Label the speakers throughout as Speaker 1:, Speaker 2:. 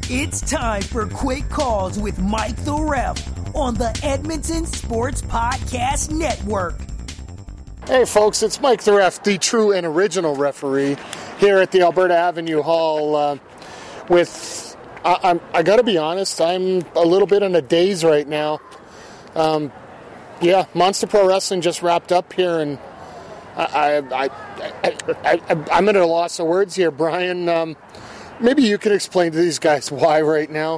Speaker 1: It's time for Quick Calls with Mike the Ref on the Edmonton Sports Podcast Network.
Speaker 2: Hey folks, it's Mike the Ref, the true and original referee, here at the Alberta Avenue Hall I gotta be honest, I'm a little bit in a daze right now. Monster Pro Wrestling just wrapped up here, and I'm at a loss of words here, Brian. Maybe you could explain to these guys why right now.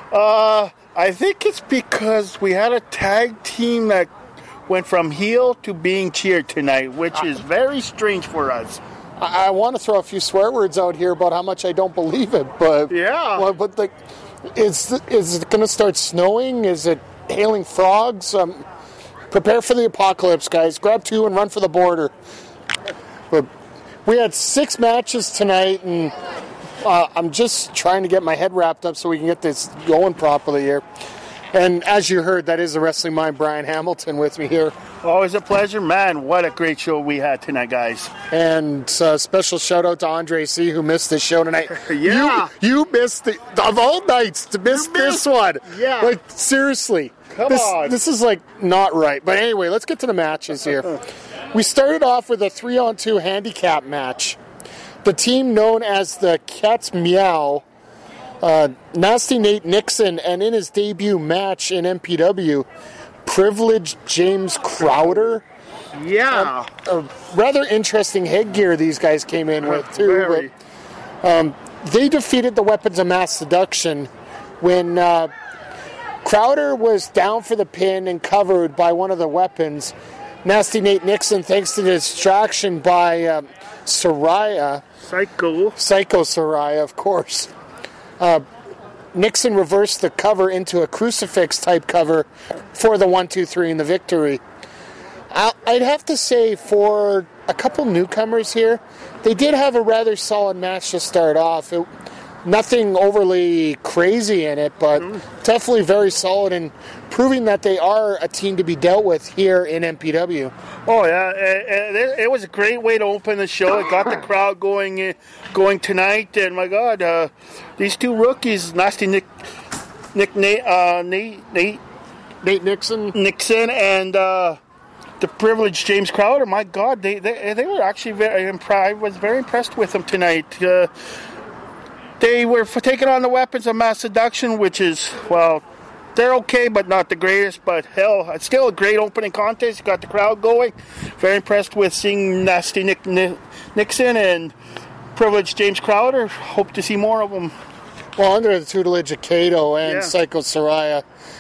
Speaker 3: I think it's because we had a tag team that went from heel to being cheered tonight, which is very strange for us.
Speaker 2: I want to throw a few swear words out here about how much I don't believe it, but
Speaker 3: yeah.
Speaker 2: Well, but is it going to start snowing? Is it hailing frogs? Prepare for the apocalypse, guys. Grab two and run for the border. But we had 6 matches tonight, and I'm just trying to get my head wrapped up so we can get this going properly here. And as you heard, that is the Wrestling Mind, Brian Hamilton, with me here.
Speaker 3: Always a pleasure, man. What a great show we had tonight, guys.
Speaker 2: And special shout out to Andre C., who missed this show tonight.
Speaker 3: Yeah.
Speaker 2: You missed of all nights to miss this one.
Speaker 3: Yeah.
Speaker 2: Like, seriously.
Speaker 3: Come on.
Speaker 2: This is, not right. But anyway, let's get to the matches here. We started off with a 3-on-2 handicap match. The team known as the Cats Meow, Nasty Nate Nixon, and in his debut match in MPW, Privileged James Crowder.
Speaker 3: Yeah.
Speaker 2: A rather interesting headgear these guys came in with, too.
Speaker 3: Very.
Speaker 2: But, they defeated the Weapons of Mass Seduction when Crowder was down for the pin and covered by one of the weapons. Nasty Nate Nixon, thanks to the distraction by Saraya. Psycho Saraya, of course. Nixon reversed the cover into a crucifix-type cover for the 1-2-3 and the victory. I'd have to say, for a couple newcomers here, they did have a rather solid match to start off. Nothing overly crazy in it, but definitely very solid and proving that they are a team to be dealt with here in MPW.
Speaker 3: Oh, yeah. It was a great way to open the show. It got the crowd going tonight. And, my God, these two rookies, Nasty Nate
Speaker 2: Nixon,
Speaker 3: and the Privileged James Crowder, my God, they were actually very I was very impressed with them tonight. They were taking on the Weapons of Mass Seduction, which is, well, they're okay, but not the greatest. But hell, it's still a great opening contest. Got the crowd going. Very impressed with seeing Nasty Nixon and Privileged James Crowder. Hope to see more of them.
Speaker 2: Well, under the tutelage of Kato and Psycho Saraya,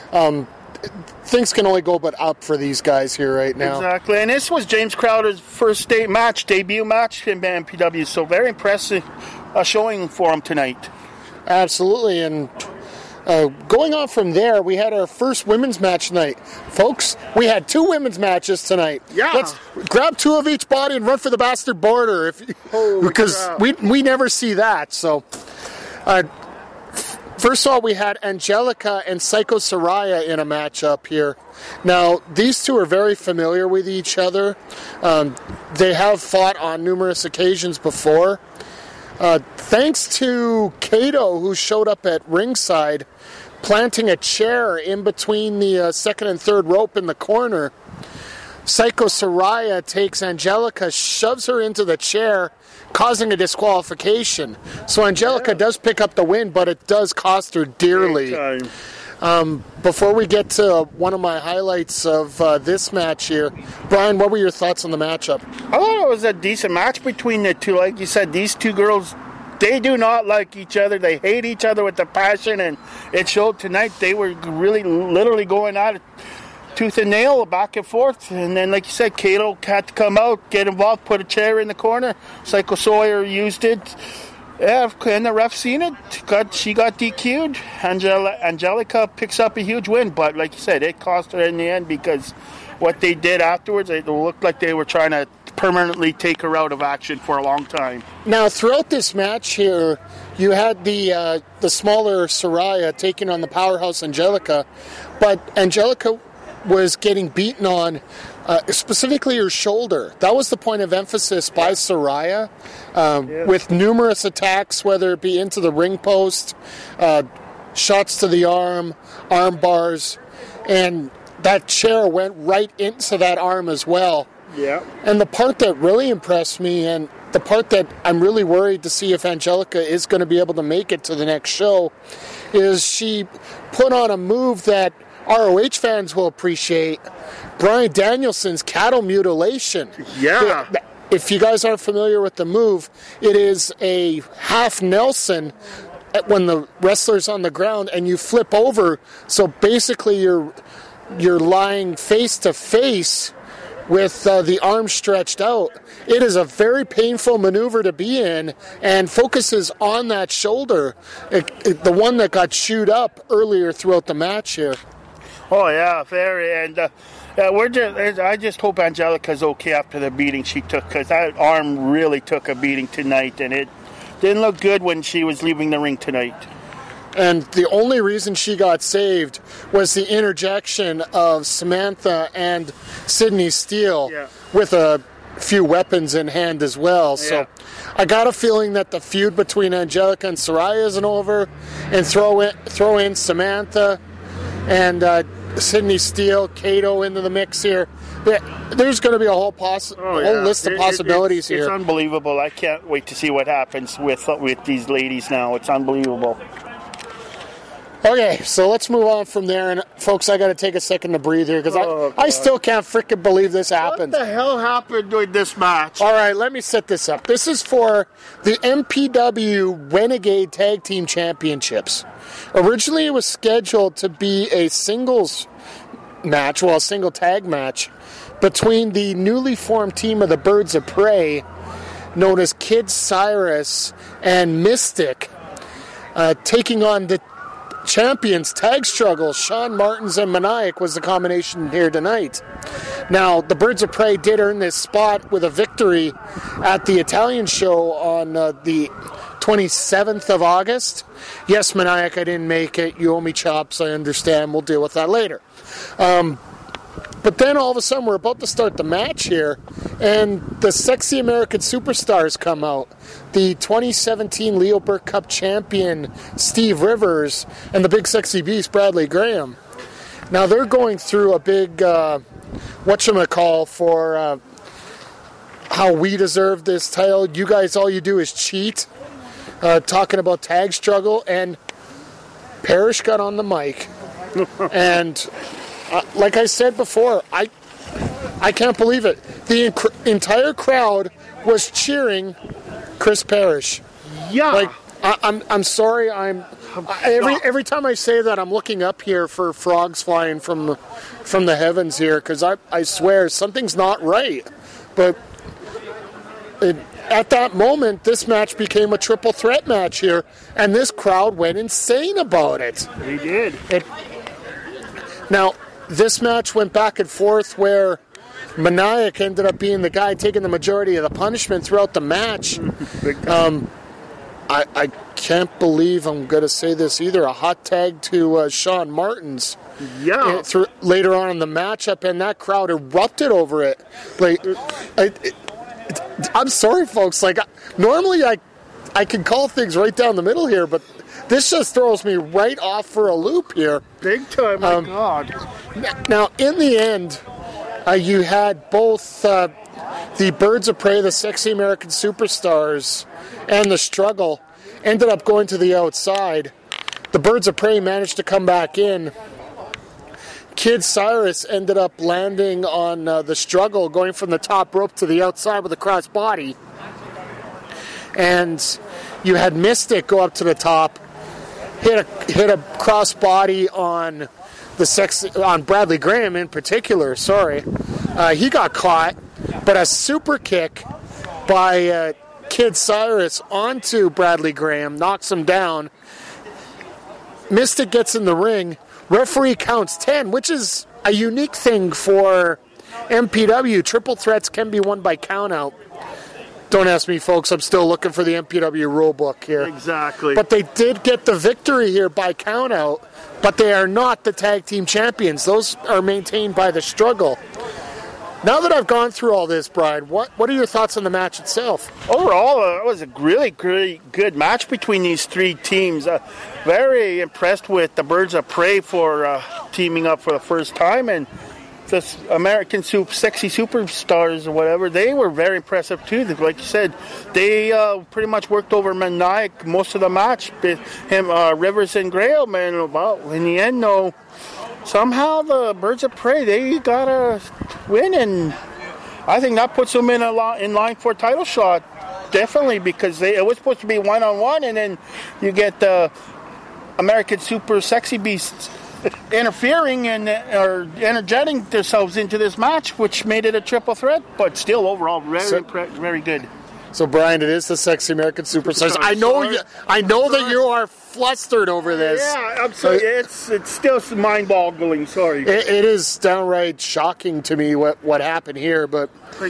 Speaker 2: things can only go but up for these guys here right now.
Speaker 3: Exactly, and this was James Crowder's first debut match in MPW, so very impressive showing for him tonight.
Speaker 2: Absolutely, and going on from there, we had our first women's match tonight. Folks, we had 2 women's matches tonight.
Speaker 3: Yeah.
Speaker 2: Let's grab 2 of each body and run for the bastard border, because we never see that. So, first of all, we had Angelica and Psycho Saraya in a matchup here. Now, these two are very familiar with each other. They have fought on numerous occasions before. Thanks to Kato, who showed up at ringside, planting a chair in between the second and third rope in the corner, Psycho Saraya takes Angelica, shoves her into the chair, causing a disqualification. So Angelica does pick up the win, but it does cost her dearly. Before we get to one of my highlights of this match here, Brian, what were your thoughts on the matchup?
Speaker 3: I thought it was a decent match between the two. Like you said, these two girls, they do not like each other. They hate each other with a passion, and it showed tonight. They were really, literally going at it tooth and nail, back and forth. And then, like you said, Kato had to come out, get involved, put a chair in the corner. Psycho Sawyer used it. Yeah, and the ref seen it. She got DQ'd. Angelica picks up a huge win, but like you said, it cost her in the end because what they did afterwards, it looked like they were trying to permanently take her out of action for a long time.
Speaker 2: Now, throughout this match here, you had the smaller Saraya taking on the powerhouse Angelica, but Angelica was getting beaten on, specifically her shoulder. That was the point of emphasis by Saraya, with numerous attacks, whether it be into the ring post, shots to the arm bars, and that chair went right into that arm as well.
Speaker 3: Yeah.
Speaker 2: And the part that really impressed me, and the part that I'm really worried to see if Angelica is going to be able to make it to the next show, is she put on a move that ROH fans will appreciate, Bryan Danielson's cattle mutilation.
Speaker 3: Yeah.
Speaker 2: If you guys aren't familiar with the move, it is a half Nelson when the wrestler's on the ground and you flip over, so basically you're lying face to face with the arm stretched out. It is a very painful maneuver to be in and focuses on that shoulder, the one that got chewed up earlier throughout the match here.
Speaker 3: Oh, yeah, very. And I just hope Angelica's okay after the beating she took, because that arm really took a beating tonight, and it didn't look good when she was leaving the ring tonight.
Speaker 2: And the only reason she got saved was the interjection of Samantha and Sydney Steele with a few weapons in hand as well. Yeah. So I got a feeling that the feud between Angelica and Saraya isn't over, and throw in Samantha and Sydney Steele, Kato into the mix here. There's going to be a whole list of possibilities here.
Speaker 3: It's unbelievable. I can't wait to see what happens with these ladies now. It's unbelievable.
Speaker 2: Okay, so let's move on from there. And folks, I got to take a second to breathe here because I still can't freaking believe this happened.
Speaker 3: What the hell happened during this match?
Speaker 2: All right, let me set this up. This is for the MPW Renegade Tag Team Championships. Originally, it was scheduled to be a singles match, a single tag match, between the newly formed team of the Birds of Prey, known as Kid Cyrus and Mystic, taking on the champions tag struggle. Sean Martins and Maniac was the combination here tonight. Now, the Birds of Prey did earn this spot with a victory at the Italian show on the 27th of August. Yes, Maniac, I didn't make it. You owe me chops. I understand. We'll deal with that later. But then all of a sudden we're about to start the match here, and the Sexy American Superstars come out. The 2017 Leo Burke Cup champion Steve Rivers and the Big Sexy Beast Bradley Graham. Now they're going through a big whatchamacall for how we deserve this title. You guys, all you do is cheat. Talking about tag struggle, and Parrish got on the mic and like I said before, I can't believe it. The entire crowd was cheering Chris Parrish.
Speaker 3: Yeah.
Speaker 2: Like I'm sorry. Every time I say that, I'm looking up here for frogs flying from the heavens here, because I swear something's not right. But at that moment, this match became a triple threat match here, and this crowd went insane about it.
Speaker 3: They did.
Speaker 2: Now, this match went back and forth where Maniac ended up being the guy taking the majority of the punishment throughout the match. I can't believe I'm going to say this either. A hot tag to Sean Martins.
Speaker 3: Yeah.
Speaker 2: Later on in the matchup, and that crowd erupted over it. Like, I'm sorry, folks. Like, normally I can call things right down the middle here, but this just throws me right off for a loop here.
Speaker 3: Big time, my God.
Speaker 2: Now, in the end, you had both the Birds of Prey, the Sexy American Superstars, and the Struggle ended up going to the outside. The Birds of Prey managed to come back in. Kid Cyrus ended up landing on the Struggle, going from the top rope to the outside with a cross body. And you had Mystic go up to the top, hit a cross body on on Bradley Graham in particular. Sorry, he got caught, but a super kick by Kid Cyrus onto Bradley Graham knocks him down. Mystic gets in the ring. Referee counts 10, which is a unique thing for MPW. Triple threats can be won by countout. Don't ask me, folks. I'm still looking for the MPW rulebook here.
Speaker 3: Exactly.
Speaker 2: But they did get the victory here by countout, but they are not the tag team champions. Those are maintained by the Struggle. Now that I've gone through all this, Brian, what are your thoughts on the match itself?
Speaker 3: Overall, it was a really good match between these three teams. Very impressed with the Birds of Prey for teaming up for the first time, and the American Sexy Superstars or whatever, they were very impressive too. Like you said, they pretty much worked over Maniac most of the match. Rivers and Graham, and well, in the end, though, somehow the Birds of Prey, they got a win, and I think that puts them in line for a title shot, definitely, because it was supposed to be one-on-one, and then you get the American Super Sexy Beasts interfering or interjecting themselves into this match, which made it a triple threat, but still overall very good.
Speaker 2: So, Brian, it is the Sexy American Superstars. I know that you are flustered over this.
Speaker 3: Yeah, I'm sorry. It's still mind-boggling. Sorry.
Speaker 2: It is downright shocking to me what happened here, but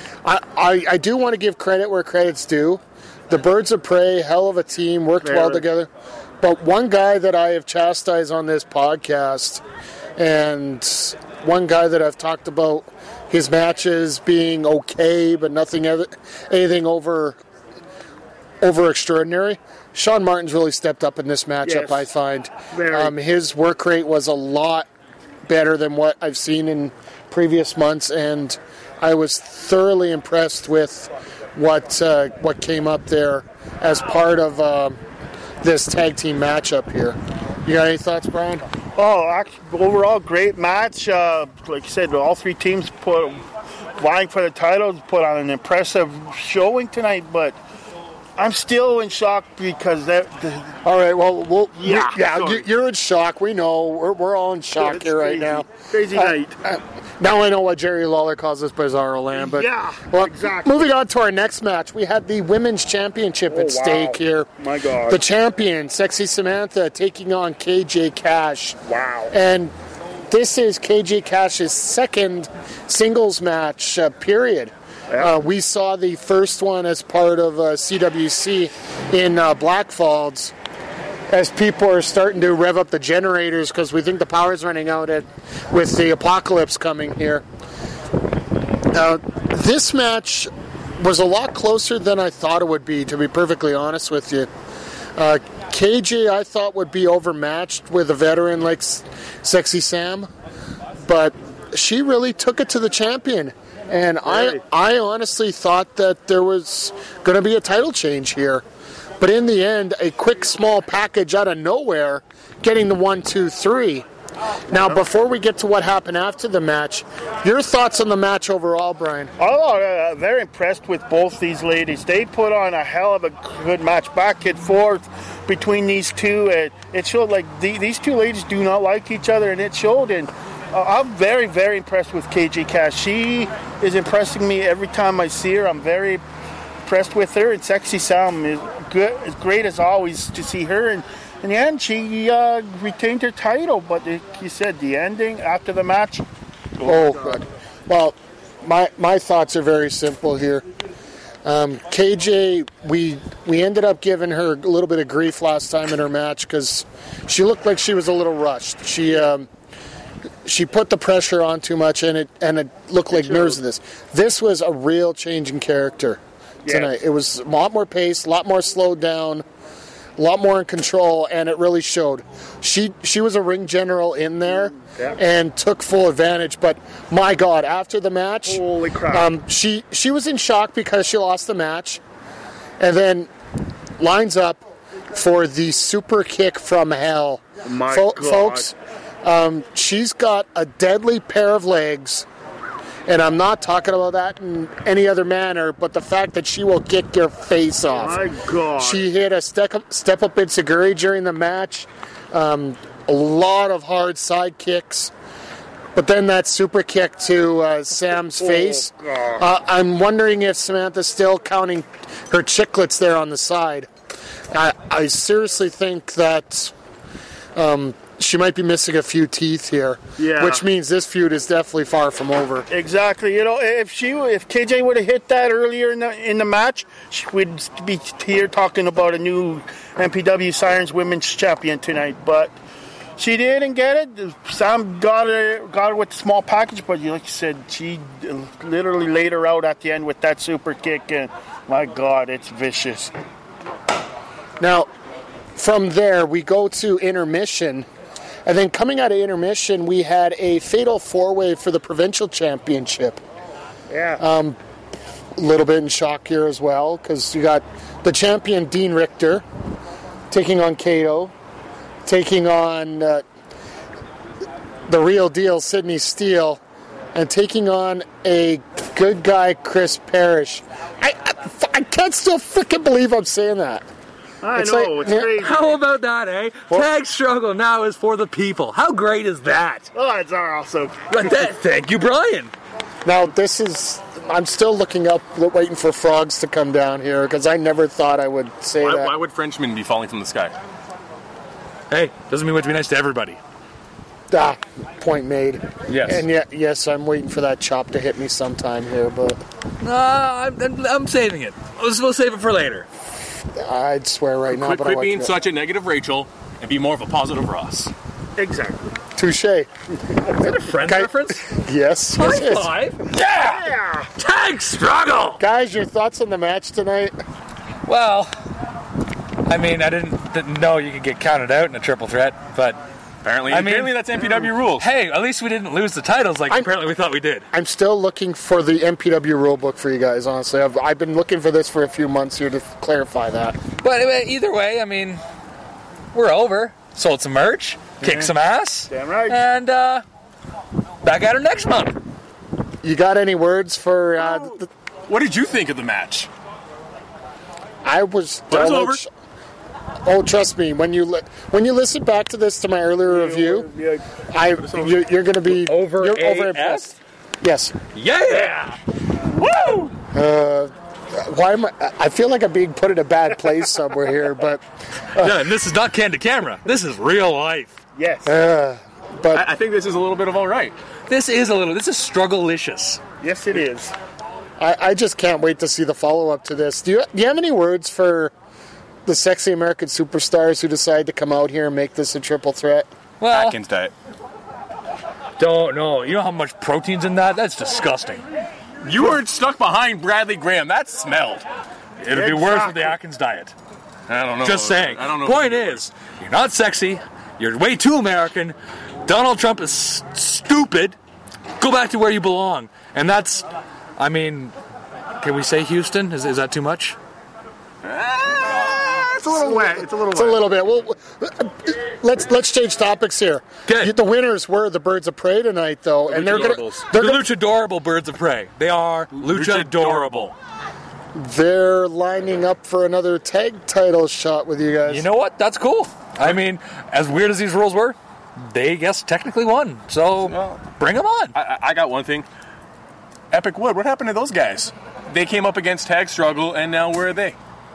Speaker 2: I do want to give credit where credit's due. The Birds of Prey, hell of a team, worked well together. But one guy that I have chastised on this podcast, and one guy that I've talked about his matches being okay, but anything over extraordinary. Sean Martin's really stepped up in this matchup, yes. I find. His work rate was a lot better than what I've seen in previous months, and I was thoroughly impressed with what came up there as part of this tag team matchup here. You got any thoughts, Brian?
Speaker 3: Oh, actually, overall, great match. Like you said, all three teams vying for the titles, put on an impressive showing tonight, but I'm still in shock because
Speaker 2: all right, well you're in shock. We know. We're all in shock here right now.
Speaker 3: Crazy night.
Speaker 2: Now I know why Jerry Lawler calls this Bizarro Land. But
Speaker 3: exactly.
Speaker 2: Moving on to our next match, we had the Women's Championship at stake here.
Speaker 3: My God.
Speaker 2: The champion, Sexy Samantha, taking on KJ Cash.
Speaker 3: Wow.
Speaker 2: And this is KJ Cash's second singles match, period. Yeah. We saw the first one as part of CWC in Blackfalds, as people are starting to rev up the generators because we think the power's running out with the apocalypse coming here. This match was a lot closer than I thought it would be, to be perfectly honest with you. KJ, I thought, would be overmatched with a veteran like Sexy Sam, but she really took it to the champion. And I honestly thought that there was going to be a title change here. But in the end, a quick, small package out of nowhere, getting the 1, 2, 3. Now, before we get to what happened after the match, your thoughts on the match overall, Brian?
Speaker 3: Oh, very impressed with both these ladies. They put on a hell of a good match, back and forth between these two. It showed like these two ladies do not like each other, and it showed. And I'm very, very impressed with KJ Cash. She is impressing me every time I see her. I'm very impressed with her, and Sexy Sam is good, as great as always to see her. And in the end, she retained her title. But you said the ending after the match.
Speaker 2: God. Well, my thoughts are very simple here. KJ, we ended up giving her a little bit of grief last time in her match because she looked like she was a little rushed. She put the pressure on too much, and it looked like nervousness. This was a real change in character tonight. It was a lot more pace, a lot more slowed down, a lot more in control, and it really showed. She was a ring general in there and took full advantage. But my God, after the match,
Speaker 3: holy crap!
Speaker 2: She was in shock because she lost the match, and then lines up for the super kick from hell.
Speaker 3: My God.
Speaker 2: Folks. She's got a deadly pair of legs, and I'm not talking about that in any other manner, but the fact that she will kick your face off.
Speaker 3: My God.
Speaker 2: She hit a step-up enziguri during the match, a lot of hard side kicks, but then that super kick to Sam's face. I'm wondering if Samantha's still counting her chiclets there on the side. I seriously think that she might be missing a few teeth here.
Speaker 3: Yeah.
Speaker 2: Which means this feud is definitely far from over.
Speaker 3: Exactly. If KJ would have hit that earlier in the match, we'd be here talking about a new MPW Sirens Women's Champion tonight. But she didn't get it. Sam got her with the small package, but like you said, she literally laid her out at the end with that super kick, and my God, it's vicious.
Speaker 2: Now, from there, we go to intermission, and then coming out of intermission, we had a fatal four-way for the provincial championship.
Speaker 3: Yeah.
Speaker 2: A little bit in shock here as well, because you got the champion, Dean Richter, taking on Kato, taking on the real deal, Sydney Steele, and taking on a good guy, Chris Parrish. I can't still freaking believe I'm saying that.
Speaker 3: It's crazy.
Speaker 4: How about that, eh? Tag Struggle now is for the people. How great is that?
Speaker 3: Oh, it's awesome.
Speaker 4: Thank you, Brian.
Speaker 2: Now, I'm still looking up, waiting for frogs to come down here, because I never thought I would say that.
Speaker 5: Why would Frenchmen be falling from the sky?
Speaker 4: Hey, doesn't mean we have to be nice to everybody.
Speaker 2: Point made.
Speaker 4: Yes.
Speaker 2: And yes, I'm waiting for that chop to hit me sometime here, but
Speaker 4: I'm saving it. We'll save it for later.
Speaker 2: I'd swear right now.
Speaker 5: Quit being such a negative Rachel and be more of a positive Ross.
Speaker 3: Exactly.
Speaker 2: Touche.
Speaker 4: Is that a Friends reference?
Speaker 2: Yes.
Speaker 4: High
Speaker 2: yes.
Speaker 4: five. Yeah! Tag Struggle!
Speaker 2: Guys, your thoughts on the match tonight?
Speaker 4: Well, I mean, I didn't know you could get counted out in a triple threat, but
Speaker 5: Apparently that's MPW rules.
Speaker 4: Hey, at least we didn't lose the titles like apparently we thought we did.
Speaker 2: I'm still looking for the MPW rulebook for you guys, honestly. I've been looking for this for a few months here to clarify that.
Speaker 4: But either way, I mean, we're over. Sold some merch, kicked some ass.
Speaker 3: Damn right.
Speaker 4: And back at her next month.
Speaker 2: You got any words for...
Speaker 5: What did you think of the match?
Speaker 2: I was...
Speaker 5: It's over.
Speaker 2: Oh, trust me, when you listen back to this, to my earlier review, you're going to be
Speaker 4: Over
Speaker 2: impressed. Yes.
Speaker 4: Yeah! Woo!
Speaker 2: Why am I feel like I'm being put in a bad place somewhere here, but
Speaker 4: Yeah, and this is not canned camera. This is real life.
Speaker 3: Yes.
Speaker 2: but
Speaker 5: I think this is a little bit of all right.
Speaker 4: This is struggle-licious.
Speaker 3: Yes, it is.
Speaker 2: I just can't wait to see the follow-up to this. Do you have any words for the sexy American superstars who decide to come out here and make this a triple threat?
Speaker 4: Well,
Speaker 5: Atkins diet.
Speaker 4: don't know. You know how much protein's in that? That's disgusting.
Speaker 5: You were stuck behind Bradley Graham. That smelled.
Speaker 4: It'd be worse with the Atkins diet.
Speaker 5: I don't know.
Speaker 4: Just saying.
Speaker 5: I don't know.
Speaker 4: Point is, you're not sexy. You're way too American. Donald Trump is stupid. Go back to where you belong. And that's, I mean, can we say Houston? Is that too much?
Speaker 3: It's a little wet. It's a little
Speaker 2: It's a little bit. Well, let's change topics here.
Speaker 4: Okay.
Speaker 2: The winners were the Birds of Prey tonight, though, and they're
Speaker 4: The luchadorable birds of prey. They are luchadorable.
Speaker 2: They're lining up for another tag title shot with you guys.
Speaker 4: You know what? That's cool. I mean, as weird as these rules were, they guess technically won. So bring them on.
Speaker 5: I got one thing. Epic Wood, what happened to those guys? They came up against Tag Struggle, and now where are they?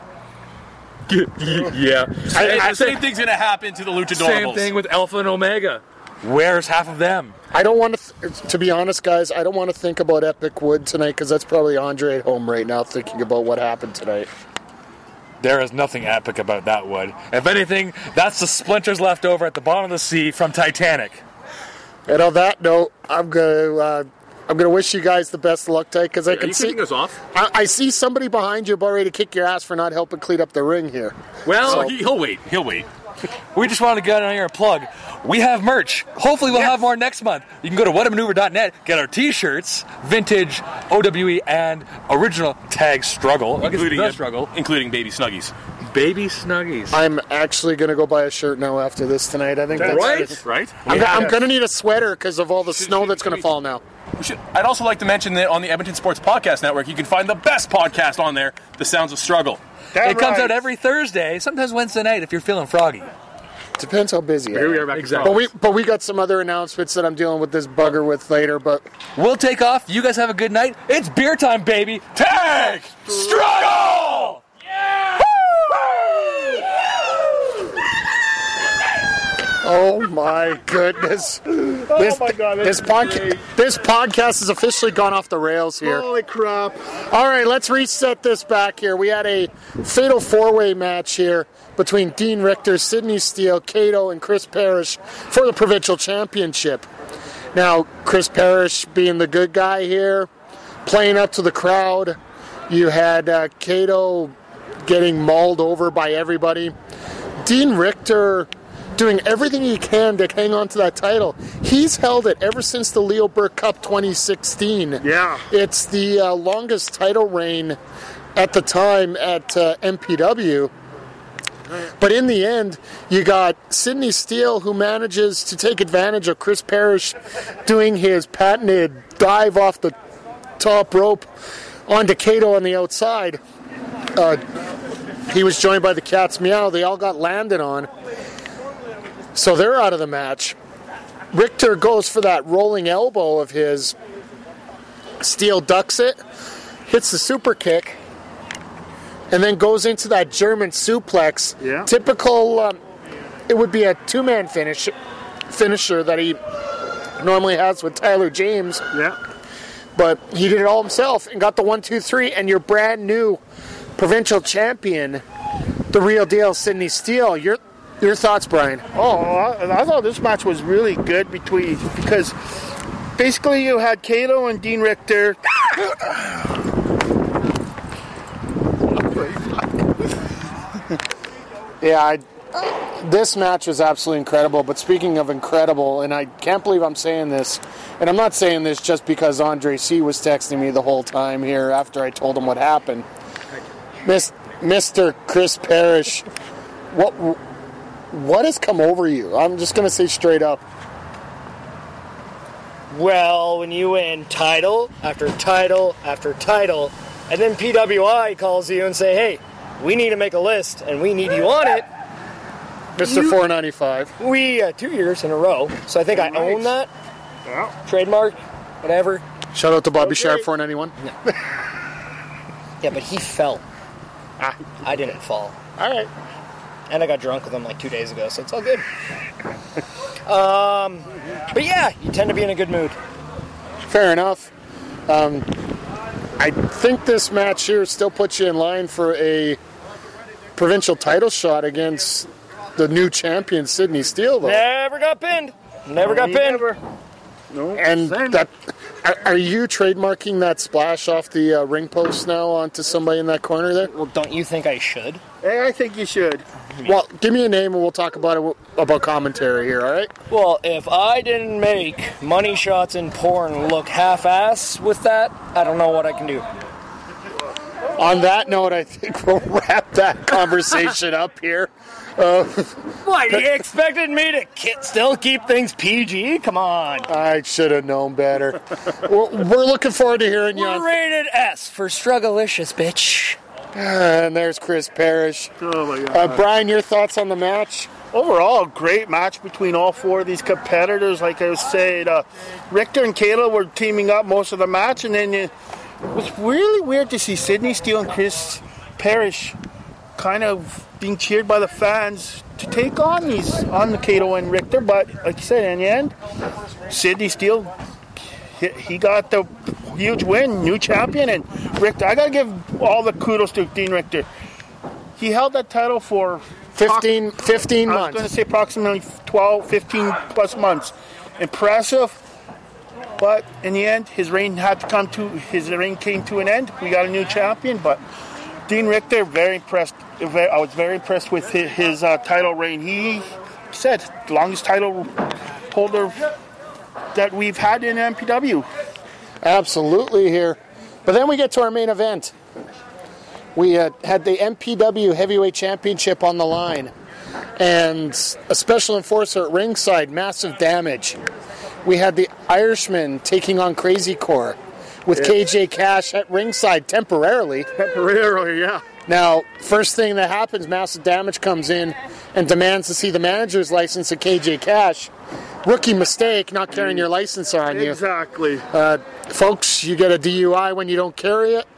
Speaker 4: Yeah.
Speaker 5: The same thing's going to happen to the Luchadorables.
Speaker 4: Same thing with Alpha and Omega. Where's half of them?
Speaker 2: I don't want to be honest, guys, I don't want to think about Epic Wood tonight because that's probably Andre at home right now thinking about what happened tonight.
Speaker 4: There is nothing epic about that wood. If anything, that's the splinters left over at the bottom of the sea from Titanic.
Speaker 2: And on that note, I'm gonna wish you guys the best of luck tonight because I can see
Speaker 5: kicking us off?
Speaker 2: I see somebody behind you about ready to kick your ass for not helping clean up the ring here.
Speaker 4: Well,
Speaker 5: He'll wait. He'll wait.
Speaker 4: we just wanted to get on here and plug. We have merch. Hopefully we'll have more next month. You can go to whatamaneuver.net, get our t-shirts, vintage, OWE, and original Tag Struggle.
Speaker 5: Including Baby Snuggies.
Speaker 4: Baby Snuggies.
Speaker 2: I'm actually gonna go buy a shirt now after this tonight. I think that's
Speaker 5: Right?
Speaker 2: I'm gonna need a sweater because of all the snow that's gonna fall now.
Speaker 5: I'd also like to mention that on the Edmonton Sports Podcast Network, you can find the best podcast on there, The Sounds of Struggle.
Speaker 4: It comes out every Thursday, sometimes Wednesday night if you're feeling froggy.
Speaker 2: Depends how busy.
Speaker 5: Here we are back
Speaker 4: Exactly.
Speaker 2: But we got some other announcements that I'm dealing with this bugger with later. But
Speaker 4: We'll take off. You guys have a good night. It's beer time, baby.
Speaker 5: Tag Struggle!
Speaker 2: Oh my goodness!
Speaker 3: my God,
Speaker 2: this podcast has officially gone off the rails here.
Speaker 3: Holy crap!
Speaker 2: All right, let's reset this back here. We had a fatal four-way match here between Dean Richter, Sidney Steele, Cato, and Chris Parrish for the provincial championship. Now, Chris Parrish being the good guy here, playing up to the crowd. You had Cato getting mauled over by everybody. Dean Richter doing everything he can to hang on to that title. He's held it ever since the Leo Burke Cup 2016.
Speaker 3: Yeah.
Speaker 2: It's the longest title reign at the time at MPW. But in the end, you got Sidney Steele, who manages to take advantage of Chris Parrish doing his patented dive off the top rope onto Cato on the outside. He was joined by the Cat's Meow. They all got landed on. So they're out of the match. Richter goes for that rolling elbow of his. Steele ducks it, hits the super kick, and then goes into that German suplex.
Speaker 3: Yeah.
Speaker 2: Typical, it would be a two-man finisher that he normally has with Tyler James.
Speaker 3: Yeah.
Speaker 2: But he did it all himself and got the 1-2-3, and your brand new provincial champion, the real deal, Sidney Steele. Your thoughts, Brian?
Speaker 3: I thought this match was really good because basically you had Cato and Dean Richter.
Speaker 2: Yeah, this match was absolutely incredible. But speaking of incredible, and I can't believe I'm saying this, and I'm not saying this just because Andre C. was texting me the whole time here after I told him what happened. Mr. Chris Parrish, what has come over you? I'm just going to say straight up.
Speaker 6: Well, when you win title after title after title, and then PWI calls you and say, hey, we need to make a list, and we need you on it.
Speaker 2: Mr. 495.
Speaker 6: We, 2 years in a row, so I think I own that.
Speaker 3: Yeah.
Speaker 6: Trademark, whatever.
Speaker 2: Shout out to Bobby Sharp, 491.
Speaker 6: Yeah, but he fell. I didn't fall.
Speaker 2: All right.
Speaker 6: And I got drunk with him like 2 days ago, so it's all good. But yeah, you tend to be in a good mood.
Speaker 2: Fair enough. I think this match here still puts you in line for a provincial title shot against the new champion, Sidney Steele, though.
Speaker 6: Never got pinned. Never got pinned.
Speaker 3: No.
Speaker 2: And that, are you trademarking that splash off the ring post now onto somebody in that corner there?
Speaker 6: Well, don't you think I should?
Speaker 3: Hey, I think you should.
Speaker 2: Well, give me a name and we'll talk about commentary here, all right?
Speaker 6: Well, if I didn't make money shots in porn look half-ass with that, I don't know what I can do.
Speaker 2: On that note, I think we'll wrap that conversation up here.
Speaker 6: What, you expected me to still keep things PG? Come on.
Speaker 2: I should have known better. We're looking forward to hearing you on.
Speaker 6: We're rated S for Strugglicious, bitch.
Speaker 2: And there's Chris Parrish.
Speaker 3: Oh, my God.
Speaker 2: Brian, your thoughts on the match?
Speaker 3: Overall, great match between all four of these competitors. Like I was saying, Richter and Cato were teaming up most of the match, and then it was really weird to see Sidney Steele and Chris Parrish kind of being cheered by the fans to take on the Cato and Richter. But like you said, in the end, Sidney Steele, he got the huge win, new champion, and Richter. I gotta give all the kudos to Dean Richter. He held that title for
Speaker 2: 15 months.
Speaker 3: I was going to say approximately 12, 15 plus months. Impressive. But in the end, his reign came to an end. We got a new champion, but Dean Richter, very impressed. I was very impressed with his title reign. He said the longest title holder that we've had in MPW.
Speaker 2: Absolutely here. But then we get to our main event. We had the MPW Heavyweight Championship on the line. And a special enforcer at ringside, Massive Damage. We had the Irishman taking on Crazy Core with KJ Cash at ringside temporarily.
Speaker 3: Temporarily, yeah.
Speaker 2: Now, first thing that happens, Massive Damage comes in and demands to see the manager's license of KJ Cash. Rookie mistake, not carrying your license on you.
Speaker 3: Exactly.
Speaker 2: Folks, you get a DUI when you don't carry it.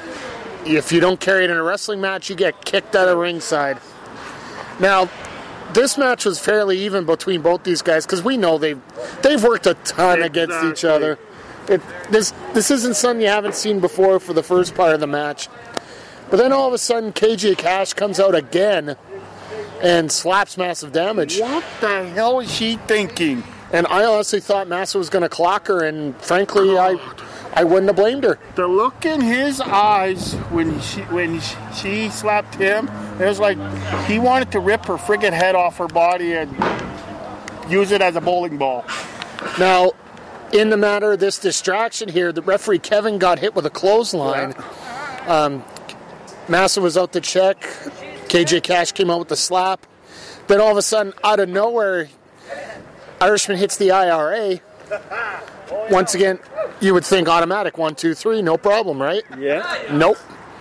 Speaker 2: If you don't carry it in a wrestling match, you get kicked out of ringside. Now, this match was fairly even between both these guys because we know they've worked a ton against each other. This isn't something you haven't seen before for the first part of the match. But then all of a sudden, KJ Cash comes out again and slaps Massive Damage.
Speaker 3: What the hell is she thinking?
Speaker 2: And I honestly thought Massive was going to clock her, and frankly, I wouldn't have blamed her.
Speaker 3: The look in his eyes when she slapped him, it was like he wanted to rip her friggin' head off her body and use it as a bowling ball.
Speaker 2: Now, in the matter of this distraction here, the referee Kevin got hit with a clothesline. Yeah. Massive was out to check. KJ Cash came out with the slap. Then all of a sudden, out of nowhere, Irishman hits the IRA. Once again, you would think automatic 1, 2, 3, no problem, right?
Speaker 3: Yeah.
Speaker 2: Nope.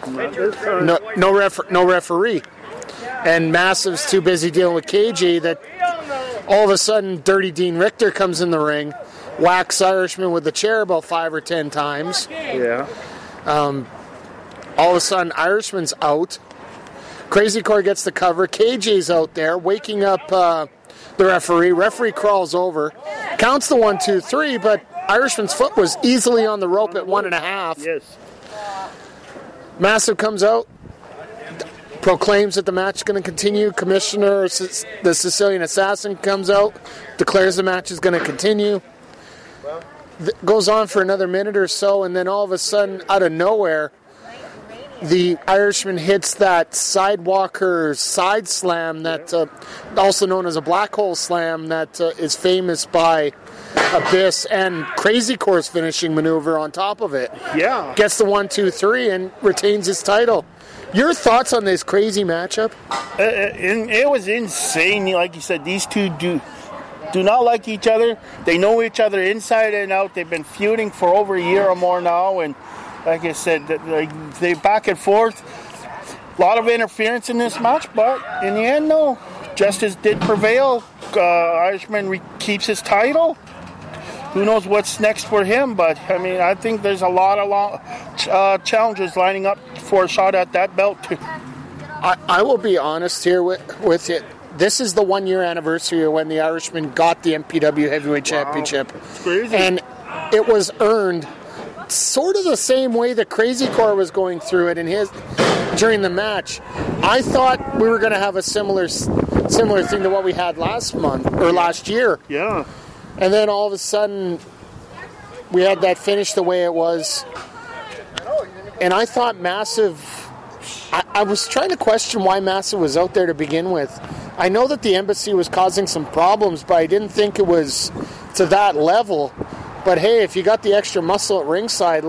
Speaker 2: No referee. And Massive's too busy dealing with KJ that all of a sudden Dirty Dean Richter comes in the ring, whacks Irishman with the chair about 5 or 10 times.
Speaker 3: Yeah.
Speaker 2: All of a sudden, Irishman's out. Crazy Core gets the cover. KJ's out there, waking up the referee. Referee crawls over, counts the 1, 2, 3, but Irishman's foot was easily on the rope at 1.5.
Speaker 3: Yes.
Speaker 2: Massive comes out, proclaims that the match is going to continue. Commissioner, the Sicilian Assassin, comes out, declares the match is going to continue. Goes on for another minute or so, and then all of a sudden, out of nowhere, the Irishman hits that Sidewalker side slam, that also known as a black hole slam, that is famous by Abyss and Crazy Core's finishing maneuver on top of it.
Speaker 3: Yeah.
Speaker 2: Gets the 1, 2, 3 and retains his title. Your thoughts on this crazy matchup?
Speaker 3: It was insane. Like you said, these two do not like each other. They know each other inside and out. They've been feuding for over a year or more now, and like I said, they back and forth. A lot of interference in this match, but in the end, no. Justice did prevail. Irishman keeps his title. Who knows what's next for him, but I mean, I think there's a lot of challengers lining up for a shot at that belt too.
Speaker 2: I will be honest here with it. This is the 1-year anniversary of when the Irishman got the MPW Heavyweight Championship.
Speaker 3: It's crazy.
Speaker 2: And it was earned sort of the same way that Crazy Core was going through it during the match. I thought we were going to have a similar thing to what we had last year.
Speaker 3: Yeah.
Speaker 2: And then all of a sudden, we had that finish the way it was. And I thought Massive... I was trying to question why Massive was out there to begin with. I know that the embassy was causing some problems, but I didn't think it was to that level. But hey, if you got the extra muscle at ringside,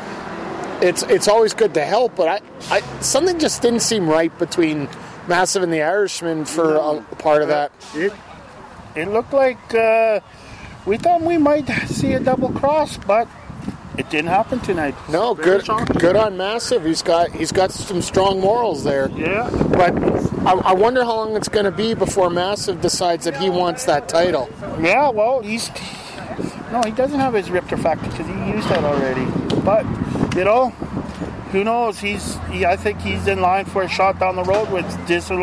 Speaker 2: it's always good to help. But I something just didn't seem right between Massive and the Irishman for a part of that.
Speaker 3: It looked like we thought we might see a double cross, but it didn't happen tonight.
Speaker 2: No, good on Massive. He's got some strong morals there.
Speaker 3: Yeah.
Speaker 2: But I wonder how long it's going to be before Massive decides that he wants that title.
Speaker 3: Yeah, well, he doesn't have his Riptor factor because he used that already. But, who knows? I think he's in line for a shot down the road with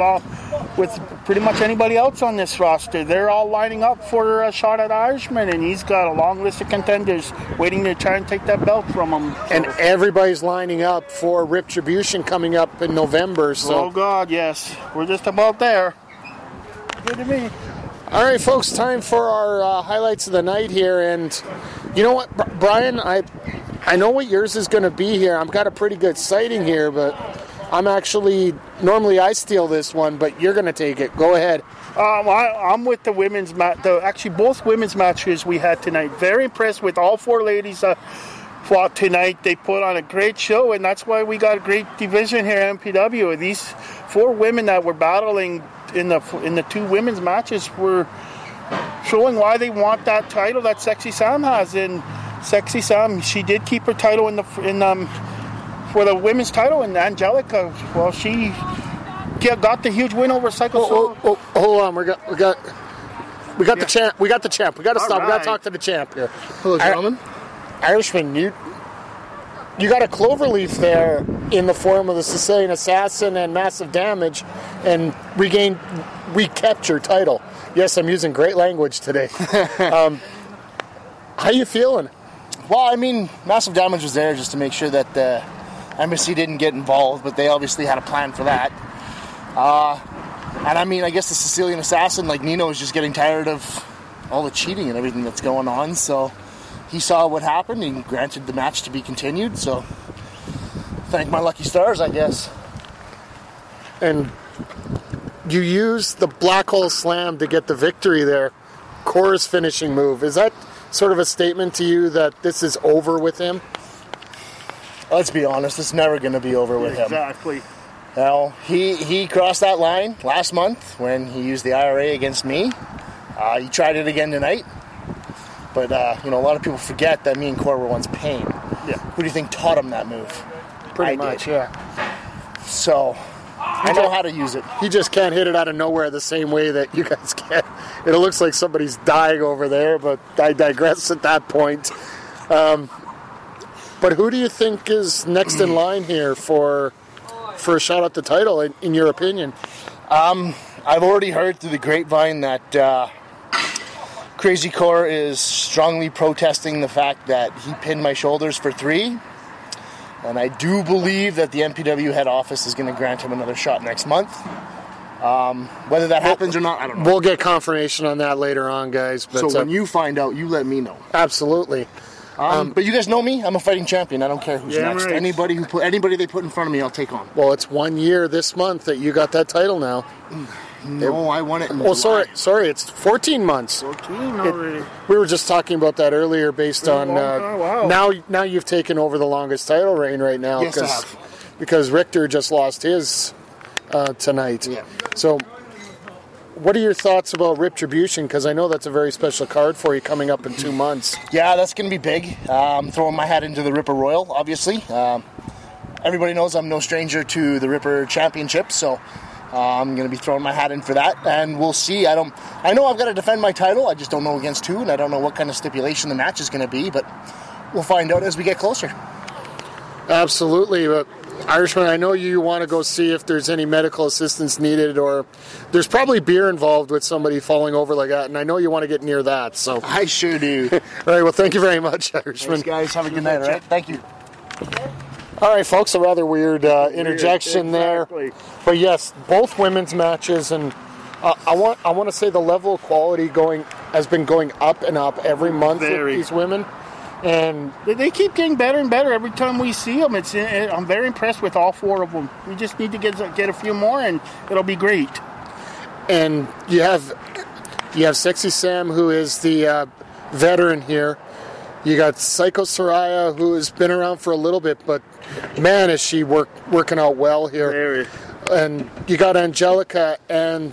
Speaker 3: pretty much anybody else on this roster. They're all lining up for a shot at Irishman, and he's got a long list of contenders waiting to try and take that belt from him. So.
Speaker 2: And everybody's lining up for Retribution coming up in November. So.
Speaker 3: Oh, God, yes. We're just about there. Good to me.
Speaker 2: All right, folks, time for our highlights of the night here. And you know what, Brian, I know what yours is going to be here. I've got a pretty good sighting here, but normally I steal this one, but you're going to take it. Go ahead.
Speaker 3: I'm with the women's match. Actually, both women's matches we had tonight. Very impressed with all 4 ladies fought tonight. They put on a great show, and that's why we got a great division here at MPW. These 4 women that were battling in the 2 women's matches were showing why they want that title that Sexy Sam has. And Sexy Sam, she did keep her title for the women's title, and Angelica, well, she got the huge win over Psycho Soul.
Speaker 2: Hold on, we got the champ. We got the champ. We got to stop. Right. We got to talk to the champ here.
Speaker 7: Hello, gentlemen.
Speaker 2: Irishman, you got a cloverleaf there in the form of the Sicilian Assassin and Massive Damage, and we kept your title. Yes, I'm using great language today. How you feeling?
Speaker 7: Well, I mean, Massive Damage was there just to make sure that the embassy didn't get involved, but they obviously had a plan for that. And I mean, I guess the Sicilian Assassin, like Nino, is just getting tired of all the cheating and everything that's going on, so he saw what happened and granted the match to be continued, so thank my lucky stars, I guess.
Speaker 2: And you used the Black Hole Slam to get the victory there. Core's finishing move. Is that sort of a statement to you that this is over with him?
Speaker 7: Let's be honest, it's never going to be over with him.
Speaker 3: Exactly.
Speaker 7: Now, he crossed that line last month when he used the IRA against me. He tried it again tonight. But, a lot of people forget that me and Core were once Pain.
Speaker 3: Yeah.
Speaker 7: Who do you think taught him that move?
Speaker 2: Pretty much, yeah.
Speaker 7: So, I know how to use it.
Speaker 2: He just can't hit it out of nowhere the same way that you guys can. It looks like somebody's dying over there, but I digress at that point. But who do you think is next in line here for a shot at the title, in your opinion?
Speaker 7: I've already heard through the grapevine that Crazy Core is strongly protesting the fact that he pinned my shoulders for 3. And I do believe that the MPW head office is going to grant him another shot next month. Whether that happens or not, I don't know.
Speaker 2: We'll get confirmation on that later on, guys. But,
Speaker 7: so when you find out, you let me know.
Speaker 2: Absolutely.
Speaker 7: But you guys know me. I'm a fighting champion. I don't care who's next.
Speaker 3: Right.
Speaker 7: Anybody they put in front of me, I'll take on.
Speaker 2: Well, it's 1 year this month that you got that title now.
Speaker 7: No, I won it in
Speaker 2: July. Sorry, it's 14 months.
Speaker 3: 14 already.
Speaker 2: We were just talking about that earlier based on
Speaker 3: wow.
Speaker 2: now you've taken over the longest title reign right now.
Speaker 7: Yes, I have.
Speaker 2: Because Richter just lost his tonight.
Speaker 7: Yeah.
Speaker 2: So what are your thoughts about Retribution? Because I know that's a very special card for you coming up in 2 months.
Speaker 7: Yeah, that's going to be big. I'm throwing my hat into the Ripper Royal, obviously. Everybody knows I'm no stranger to the Ripper Championship, so I'm going to be throwing my hat in for that, and we'll see. I know I've got to defend my title. I just don't know against who, and I don't know what kind of stipulation the match is going to be, but we'll find out as we get closer.
Speaker 2: Absolutely, but Irishman, I know you want to go see if there's any medical assistance needed, or there's probably beer involved with somebody falling over like that, and I know you want to get near that. So
Speaker 7: I sure do.
Speaker 2: All right, well, thank you very much, Irishman.
Speaker 7: Thanks, guys. Have a good night, all right? Thank you.
Speaker 2: All right, folks, a rather weird interjection
Speaker 3: exactly.
Speaker 2: there. But yes, both women's matches, and I want to say the level of quality has been going up and up every month with these women. And
Speaker 3: they keep getting better and better every time we see them. I'm very impressed with all 4 of them. We just need to get a few more, and it'll be great.
Speaker 2: And you have Sexy Sam, who is the veteran here. You got Psycho Soraya, who has been around for a little bit, but man, is she working out well here.
Speaker 3: Very.
Speaker 2: And you got Angelica and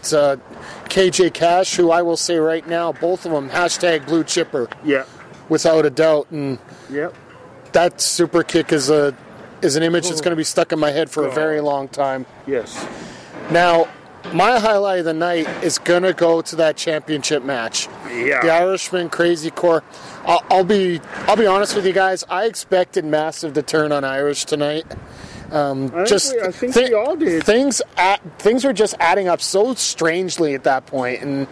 Speaker 2: KJ Cash, who I will say right now, both of them, #blue chipper.
Speaker 3: Yeah.
Speaker 2: Without a doubt. And
Speaker 3: Yep.
Speaker 2: that super kick is an image that's going to be stuck in my head for a very long time.
Speaker 3: Yes.
Speaker 2: Now, my highlight of the night is going to go to that championship match.
Speaker 3: Yeah.
Speaker 2: The Irishman, Crazy Core. I'll be honest with you guys. I expected Massive to turn on Irish tonight.
Speaker 3: I think we all did.
Speaker 2: Things were just adding up so strangely at that point, and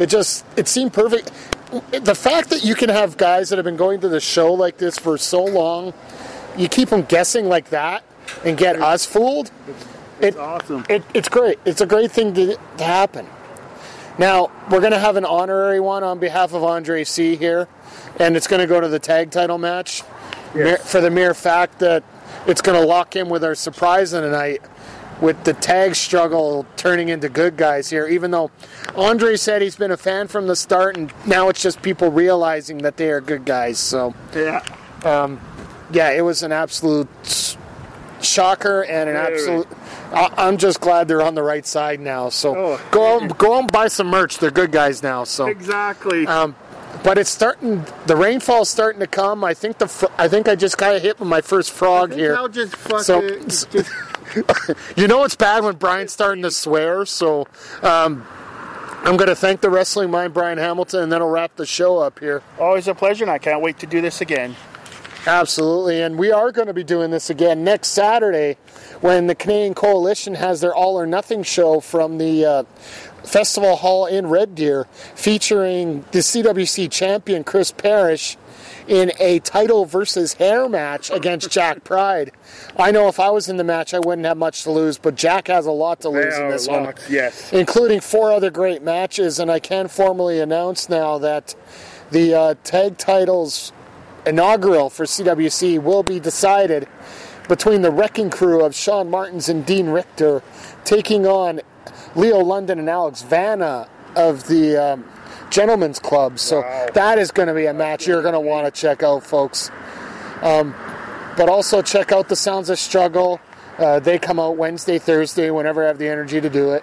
Speaker 2: it seemed perfect. The fact that you can have guys that have been going to the show like this for so long, you keep them guessing like that and get us fooled.
Speaker 3: It's awesome.
Speaker 2: It's great. It's a great thing to happen. Now, we're going to have an honorary one on behalf of Andre C. here, and it's going to go to the tag title match for the mere fact that it's going to lock in with our surprise of the night with the tag struggle turning into good guys here, even though Andre said he's been a fan from the start, and now it's just people realizing that they are good guys. So, it was an absolute shocker and an absolute... I'm just glad they're on the right side now. So go out and buy some merch. They're good guys now. So
Speaker 3: exactly.
Speaker 2: But it's starting. The rainfall's starting to come. I think I just got hit with my first frog here.
Speaker 3: I'll just
Speaker 2: you know it's bad when Brian's starting to swear. So I'm going to thank the Wrestling Mind, Brian Hamilton, and then I'll wrap the show up here.
Speaker 3: Always a pleasure, and I can't wait to do this again.
Speaker 2: Absolutely, and we are going to be doing this again next Saturday when the Canadian Coalition has their All or Nothing show from the Festival Hall in Red Deer, featuring the CWC champion Chris Parrish in a title versus hair match against Jack Pride. I know if I was in the match, I wouldn't have much to lose, but Jack has a lot to lose in this one,
Speaker 3: yes.
Speaker 2: including 4 other great matches, and I can formally announce now that the tag titles inaugural for CWC will be decided between the Wrecking Crew of Sean Martins and Dean Richter taking on Leo London and Alex Vanna of the Gentlemen's Club. So that is going to be a match you're going to want to check out, folks. But also check out the Sounds of Struggle. They come out Wednesday, Thursday, whenever I have the energy to do it.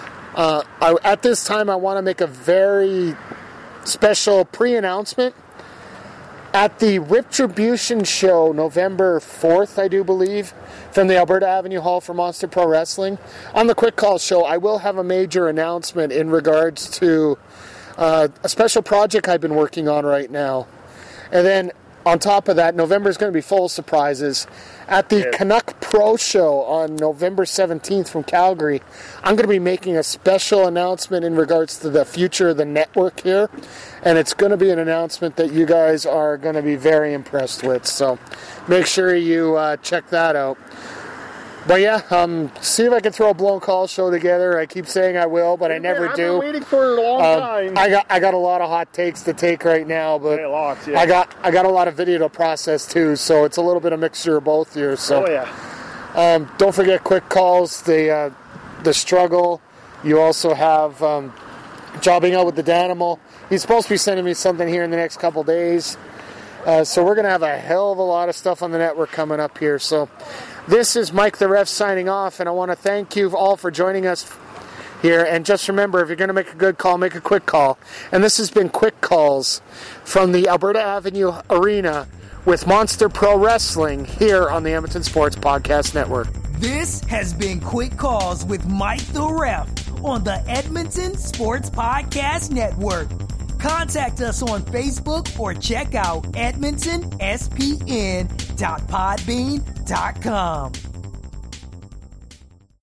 Speaker 2: At this time, I want to make a very special pre-announcement. At the Retribution show, November 4th, I do believe, from the Alberta Avenue Hall for Monster Pro Wrestling, on the Quick Call show, I will have a major announcement in regards to a special project I've been working on right now. And then, on top of that, November is going to be full of surprises. At the Canuck Pro Show on November 17th from Calgary, I'm going to be making a special announcement in regards to the future of the network here. And it's going to be an announcement that you guys are going to be very impressed with. So make sure you check that out. But yeah, see if I can throw a blown call show together. I keep saying I will, but I never do.
Speaker 3: I've been waiting for a long time.
Speaker 2: I got a lot of hot takes to take right now, but I got a lot of video to process too, so it's a little bit of mixture of both here. So don't forget Quick Calls, the struggle. You also have Jobbing Out with the Danimal. He's supposed to be sending me something here in the next couple days. So we're going to have a hell of a lot of stuff on the network coming up here. So this is Mike the Ref signing off, and I want to thank you all for joining us here. And just remember, if you're going to make a good call, make a quick call. And this has been Quick Calls from the Alberta Avenue Arena with Monster Pro Wrestling here on the Edmonton Sports Podcast Network.
Speaker 1: This has been Quick Calls with Mike the Ref on the Edmonton Sports Podcast Network. Contact us on Facebook or check out edmontonspn.podbean.com.